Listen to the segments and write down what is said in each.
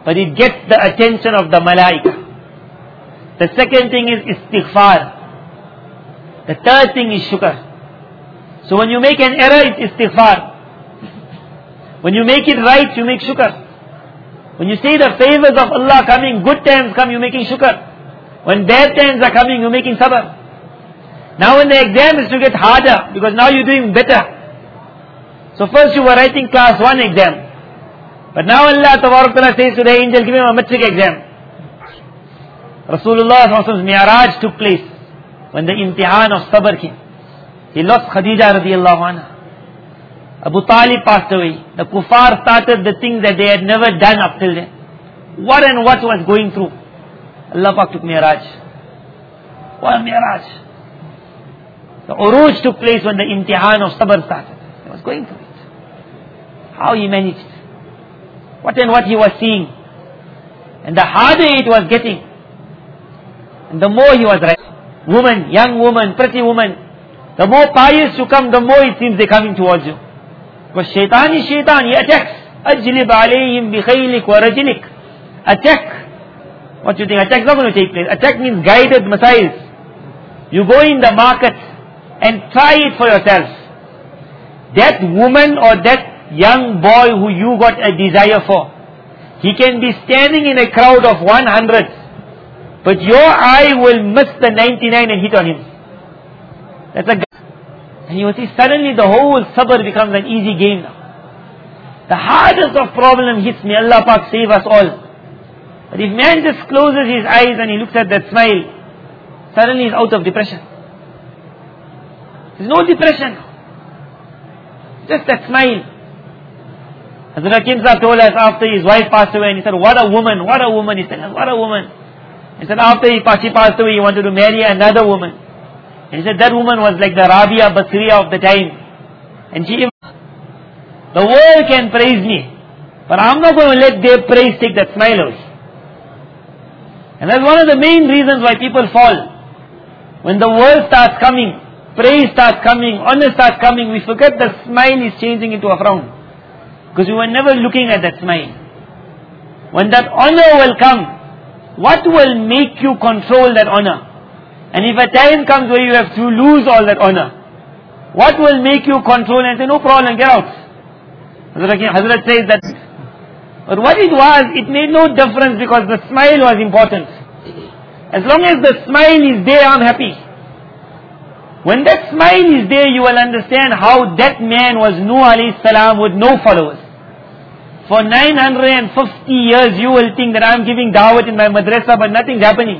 but it gets the attention of the malaika. The second thing is istighfar. The third thing is shukr. So when you make an error, it's istighfar. When you make it right, you make shukr. When you see the favors of Allah coming, good times come, you're making shukr. When bad times are coming, you're making sabr. Now when the exam is to get harder, because now you're doing better. So first you were writing class 1 exam. But now Allah Ta'ala says to the angel, give him a matric exam. Rasulullah's Mi'raj took place when the imtihan of sabr came. He lost Khadija radiallahu anha. Abu Talib passed away. The kuffar started the things that they had never done up till then. What and what was going through? Allah Pak took Mi'raj. What a Mi'raj. The Uruj took place when the imtihan of sabr started. He was going through it. How he managed. What and what he was seeing. And the harder it was getting. And the more he was right. Woman, young woman, pretty woman. The more pious you come, the more it seems they're coming towards you. Because shaitan is shaitan, he attacks. أَجْلِبْ عَلَيْهِمْ بِخَيْلِكَ وَرَجِلِكَ. Attack. What do you think? Attack is not going to take place. Attack means guided missiles. You go in the market and try it for yourself. That woman or that young boy who you got a desire for, he can be standing in a crowd of 100, but your eye will miss the 99 and hit on him. That's a guy. And you will see suddenly the whole sabr becomes an easy game now. The hardest of problem hits me. Allah Pak save us all. But if man just closes his eyes and he looks at that smile, suddenly he's out of depression. There's no depression. Just that smile. Hazrat Hakim Sahib told us after his wife passed away, and he said, what a woman, what a woman. He said, what a woman. He said, after she passed away, he wanted to marry another woman. And he said, that woman was like the Rabia Basriya of the time. And the world can praise me, but I'm not going to let their praise take that smile away. And that's one of the main reasons why people fall. When the world starts coming, praise starts coming, honor starts coming, we forget the smile is changing into a frown. Because we were never looking at that smile. When that honor will come, what will make you control that honor? And if a time comes where you have to lose all that honor, what will make you control and say, no problem, get out? Hazrat says that. But what it was, it made no difference because the smile was important. As long as the smile is there, I'm happy. When that smile is there, you will understand how that man was Nuh alayhi salam with no followers. For 950 years, you will think that I'm giving dawat in my madrasa, but nothing's happening.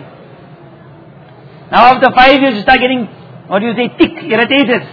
Now after 5 years, you start getting, tick, irritated.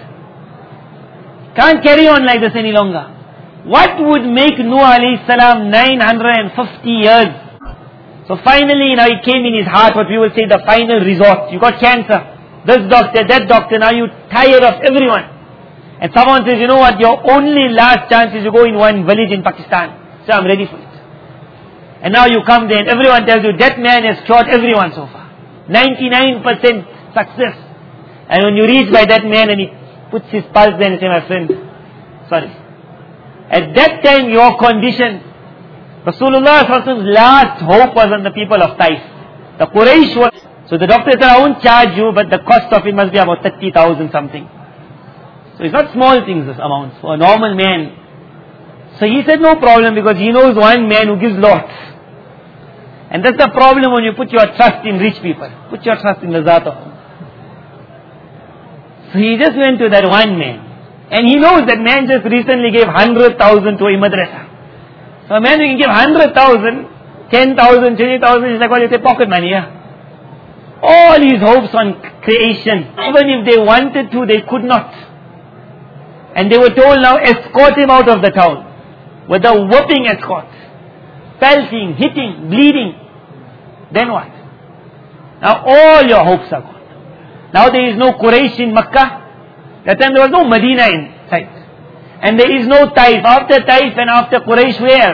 Can't carry on like this any longer. What would make Nuh alayhi salam 950 years? So finally, now it came in his heart, what we will say the final resort. You got cancer. This doctor, that doctor, now you're tired of everyone. And someone says, you know what, your only last chance is to go in one village in Pakistan. So I'm ready for it. And now you come there and everyone tells you, that man has cured everyone so far. 99% success. And when you reach by that man and he puts his pulse there and say, my friend, sorry. At that time, your condition, Rasulullah's last hope was on the people of Taif. The Quraysh was, so the doctor said, I won't charge you, but the cost of it must be about 30,000 something. So it's not small things, this amount, for a normal man. So he said, no problem, because he knows one man who gives lots. And that's the problem when you put your trust in rich people. Put your trust in the Zat of Allah. So he just went to that one man. And he knows that man just recently gave 100,000 to a madrasa. So a man who can give 100,000, 10,000, 20,000, is like what you say, pocket money, yeah. All his hopes on creation, even if they wanted to, they could not. And they were told now, escort him out of the town. With a whooping escort. Pelting, hitting, bleeding. Then what? Now all your hopes are gone. Now there is no Quraysh in Makkah. That time there was no Medina in sight. And there is no Taif. After Taif and after Quraysh, where?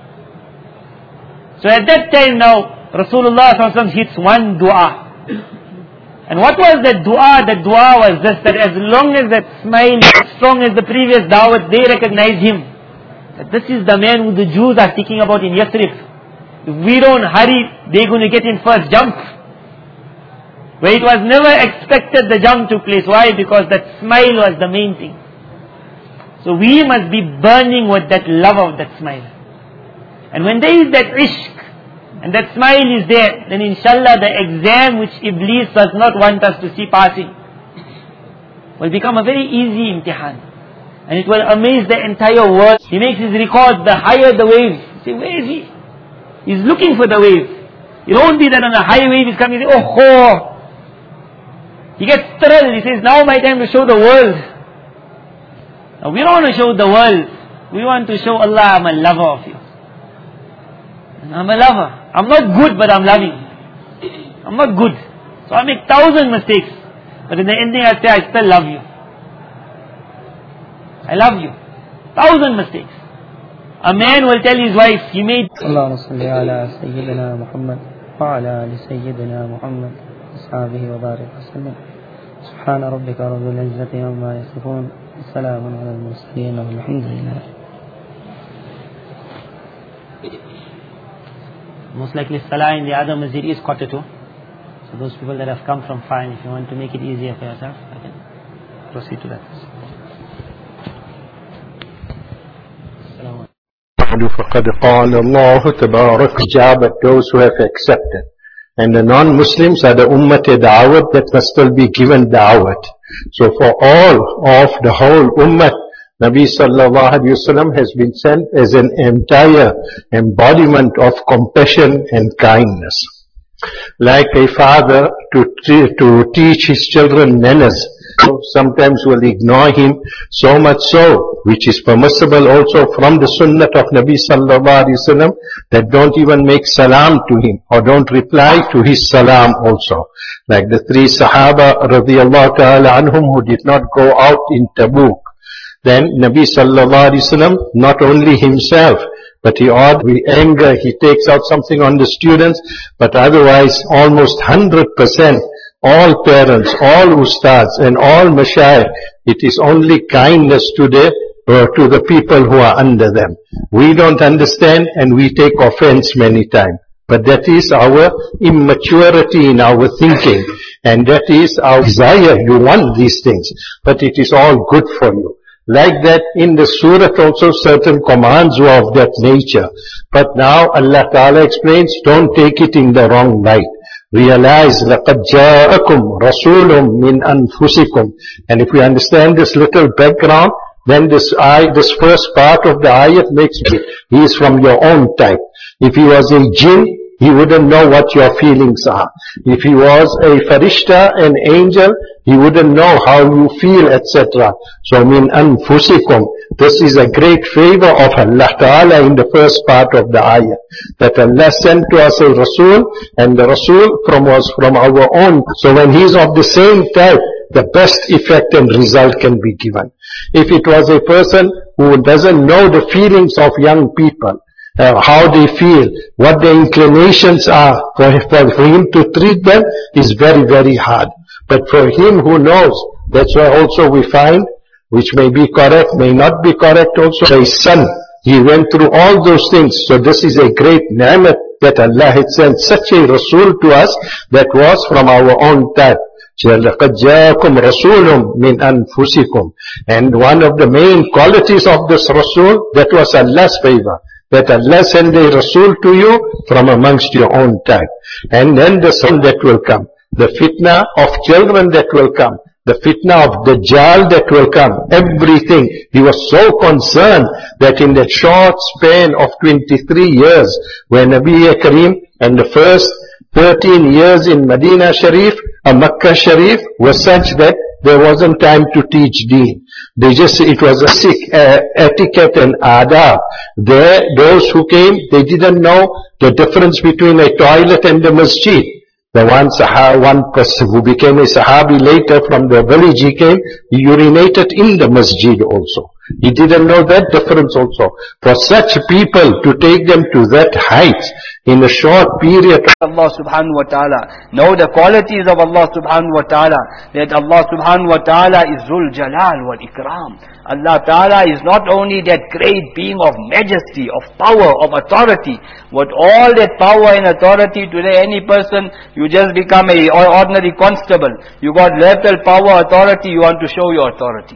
So at that time now, Rasulullah ﷺ hits one dua. And what was that dua? The dua was this, that as long as that smile is as strong as the previous dawat, they recognized him. That this is the man who the Jews are speaking about in Yathrib. If we don't hurry, they're going to get in first jump. Where it was never expected the jump took place. Why? Because that smile was the main thing. So we must be burning with that love of that smile. And when there is that ishq, and that smile is there, then inshallah the exam which Iblis does not want us to see passing will become a very easy imtihan. And it will amaze the entire world. He makes his records, the higher the wave. You say, where is he? He's looking for the wave. It won't be that on a high wave he's coming, oh. He gets thrilled. He says, now my time to show the world. Now we don't want to show the world. We want to show Allah, I'm a lover of you. I'm a lover. I'm not good, but I'm loving. I'm not good. So I make 1,000 mistakes. But in the ending I say, I still love you. I love you. 1,000 mistakes. A man will tell his wife, he made... اللهم صل على سيدنا محمد وعلى آل سيدنا محمد وصحبه وبارك وسلم. سبحان ربك رب العزة عما يصفون السلام على المرسلين والحمد لله. Most likely Salah in the other masjid is 1:45. So those people that have come from far, if you want to make it easier for yourself, I can proceed to that. فقد قال الله تبارك جابت those who have accepted. And the non-Muslims are the ummah da'wat that must still be given da'wat. So for all of the whole ummah, Nabi sallallahu alayhi wasallam has been sent as an entire embodiment of compassion and kindness. Like a father to teach his children manners, sometimes will ignore him, so much so, which is permissible also from the sunnah of Nabi sallallahu alayhi wasallam, that don't even make salam to him, or don't reply to his salam also. Like the 3 Sahaba radiyallahu ta'ala anhum who did not go out in Tabuk. Then Nabi sallallahu alayhi wasallam, not only himself, but he ought with anger, he takes out something on the students, but otherwise almost 100%, all parents, all ustads and all mashayikh, it is only kindness to the people who are under them. We don't understand and we take offense many times. But that is our immaturity in our thinking. And that is our desire. You want these things. But it is all good for you. Like that in the surah also certain commands were of that nature. But now Allah Ta'ala explains, don't take it in the wrong light. Realize, لَقَدْ جَاءَكُمْ رَسُولٌ مِّنْ أَنفُسِكُمْ. And if we understand this little background, then this first part of the ayat makes it, he is from your own type. If he was a jinn, he wouldn't know what your feelings are. If he was a farishta, an angel, he wouldn't know how you feel, etc. So, min anfusikum. This is a great favor of Allah Ta'ala in the first part of the ayah. That Allah sent to us a Rasul, and the Rasul was from our own. So when he is of the same type, the best effect and result can be given. If it was a person who doesn't know the feelings of young people, how they feel, what their inclinations are, for him to treat them is very, very hard. But for him who knows, that's why also we find, which may be correct, may not be correct also, his son, he went through all those things. So this is a great ni'mat that Allah had sent such a Rasul to us that was from our own type. لَقَدْ جَاءَكُمْ رَسُولٌ مِّنْ أَنفُسِكُمْ. And one of the main qualities of this Rasul, that was Allah's favor. That Allah send a Rasul to you from amongst your own type. And then the son that will come. The fitna of children that will come. The fitna of Dajjal that will come. Everything. He was so concerned that in that short span of 23 years, where Nabi Kareem and the first 13 years in Medina Sharif, Makkah Sharif, were such that there wasn't time to teach deen. It was a sick etiquette and adab. There, those who came, they didn't know the difference between a toilet and a masjid. The one person who became a Sahabi later from the village he came, he urinated in the masjid also. He didn't know that difference also. For such people to take them to that height in a short period. Allah subhanahu wa ta'ala. Know the qualities of Allah subhanahu wa ta'ala. That Allah subhanahu wa ta'ala is Zul Jalal wal Ikram. Allah Ta'ala is not only that great being of majesty, of power, of authority, but all that power and authority today, any person, you just become a ordinary constable. You got little power, authority, you want to show your authority.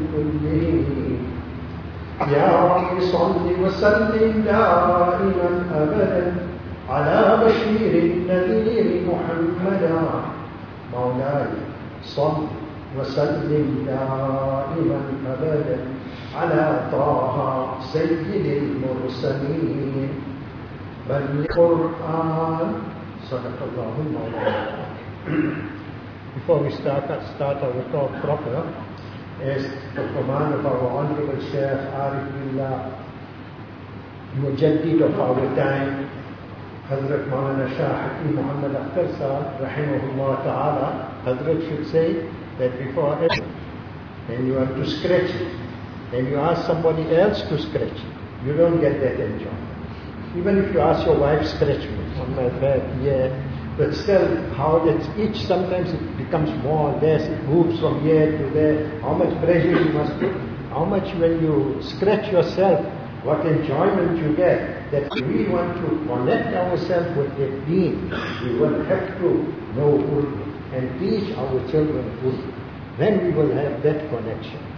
يا رب صل وسلم دائما أبدا على بشير النذير محمدا مولاي صل وسلم دائما أبدا على طه سيد المرسلين بل القرآن صدق الله مولانا. Before we start our talk proper, as the command of our Honorable Shaykh Arif Billah, Mujaddid of our time, Hazrat Maulana Shah Hakim Muhammad Akhtar Sahib, Rahimahullah Ta'ala, Hazrat should say that before everything, and you have to scratch it, and you ask somebody else to scratch it, you don't get that enjoyment. Even if you ask your wife, scratch me on my back, yeah, but still, how that each, sometimes it becomes more or less, it moves from here to there, how much pressure you must put, how much when you scratch yourself, what enjoyment you get, that we want to connect ourselves with the deen, we will have to know Urdu and teach our children Urdu. Then we will have that connection.